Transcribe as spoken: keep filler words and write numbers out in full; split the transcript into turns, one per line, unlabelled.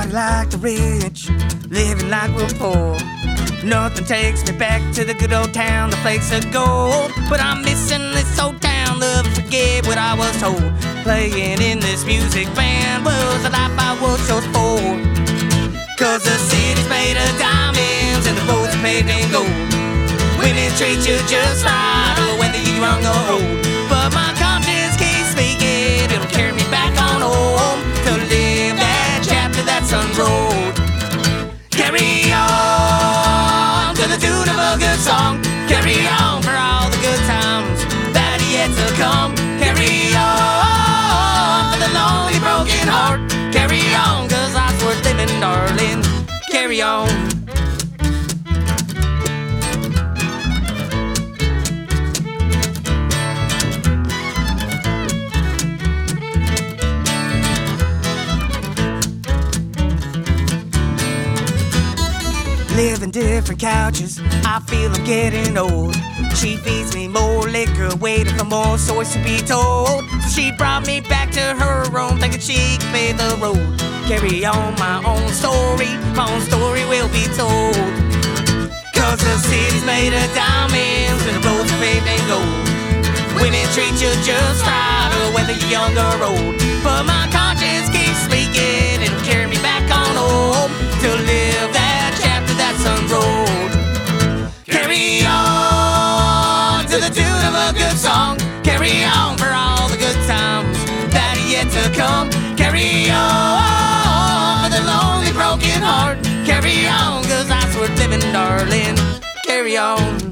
Party like the rich, living like we're poor. Nothing takes me back to the good old town, the flakes of gold. But I'm missing this old town, love to forget what I was told. Playing in this music band was the life I was chose for. Cause the city's made of diamonds and the roads are paved in gold. Women treat you just right, whether you're young or old. But my conscience keeps speaking, it'll carry me back on home to live that chapter that's unrolled. Carry on to the tune of a good song. Carry on for all the good times that are yet to come. Carry on for the lonely broken heart. Carry on, cause life's worth living, darling. Carry on. Living different couches, I feel I'm getting old. She feeds me more liquor, waiting for more stories to be told. So she brought me back to her room, thinking she could pay the road. Carry on my own story, my own story will be told. Cause the city's made of diamonds and the roads are paved in gold. Women treat you just right, whether you're young or old. But my conscience keeps speaking, it'll carry me back on home to live that chapter that's unrolled. Carry on to the tune of a good song. Carry on for all the good times that are yet to come. Carry on for the lonely broken heart. Carry on, cause life's worth living, darling. Carry on.